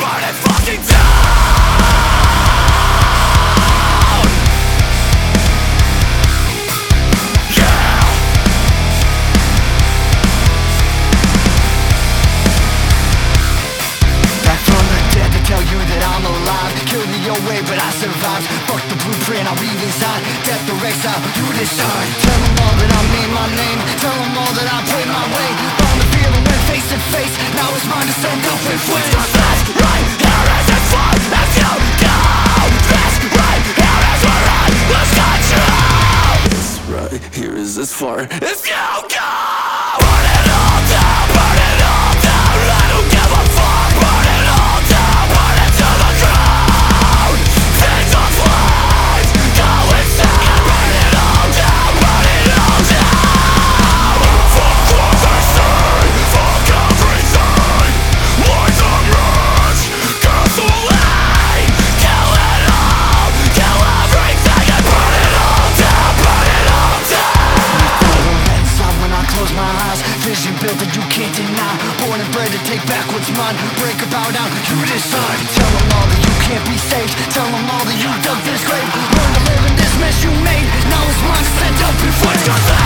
burn it fucking down. Yeah. Back from the dead to tell you that I'm alive. Killed me your way but I survived. Fuck the blueprint, I'll read inside. Death or exile, you decide. Tell them all that I made my name. Tell them all that I played my way. Found the feeling went face to face. Now it's mine to send up in flames. That's right, here is as far as you go. That's right, here is where I lose control. This right here is as far as you go. Burn it all down, burn it all down. I don't give a fuck. Burn it all down, burn it to the ground. Things on flames, go insane. Burn it all down, burn it all down. Fuck what they say, fuck everything. Lies and rage, gasoline. Kill it all, kill everything. And burn it all down, burn it all down. Inside when I close my eyes, vision built that you can't deny. Born and bred to take back what's mine. Break about out, you decide. Tell them all that you can't be saved. Tell them all that you dug this grave. Learn to live in this mess you made. Now it's mine to send up in flames.